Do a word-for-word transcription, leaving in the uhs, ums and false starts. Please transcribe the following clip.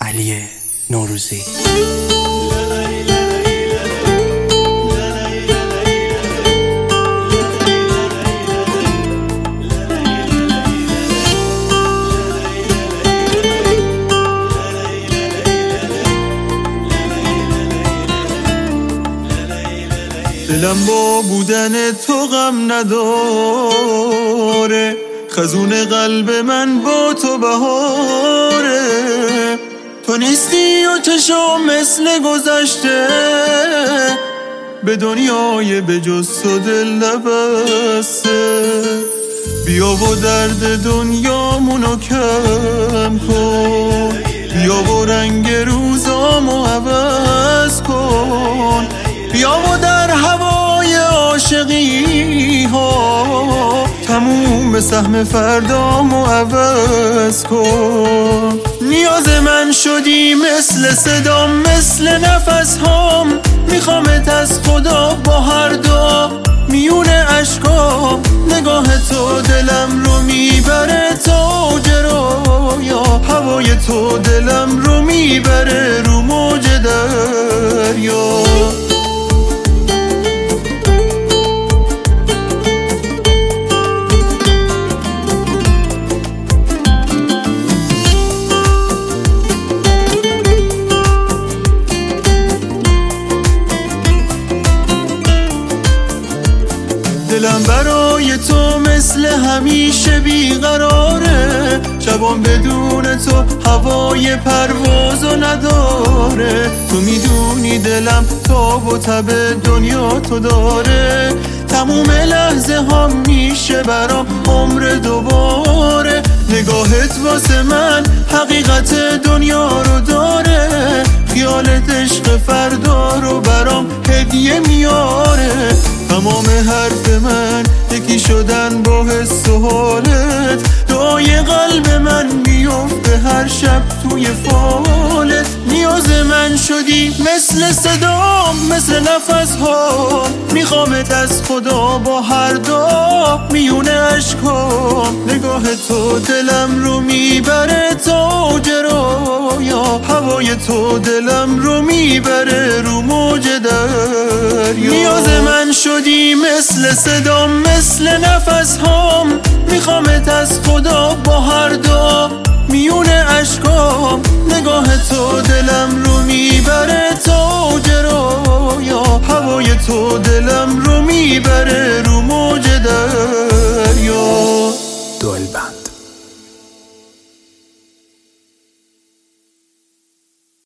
علی نوروزی. دلم با بودن تو غم نداره، خزون قلب من با تو بهاره. تو نیستی و چشم مثل گذشته، به دنیای به جز تو دل نبسته. بیا و درد دنیامونو کم کن، بیا و رنگ روزامو عوض کن. بیا و در هوای عاشقی ها تموم سهم فردامو عوض کن. نیاز من شدی مثل صدام، مثل نفس هام. میخوامت از خدا با هر دعا میون عشقام. نگاه تو دلم رو میبره تا جرایا، هوای تو دلم رو میبره رو موج دریا. دلم برای تو مثل همیشه بیقراره، شبام بدون تو هوای پروازو نداره. تو میدونی دلم تاب و تب دنیا تو داره، تموم لحظه ها میشه برام عمر دوباره. نگاهت واسه من حقیقت دنیا رو داره، خیالت عشق فردا رو برام هدیه میاره. تمام حرف من یکی شدن با حس و حالت، دعای قلب من میفته هر شب توی فالت. نیاز من شدی مثل صدام، مثل نفس ها. میخوامت از خدا با هر دعا میون عشقام. نگاه تو دلم رو میبره تا جرایا، هوای تو دلم رو میبره رو موج دریا. نیاز من شدی مثل صدام، مثل نفس هام. میخوامت از خدا با هر دعا میون عشقام. نگاه تو دلم رو میبره تا جرایا، هوای تو دلم رو میبره رو موج دریا. دلبند.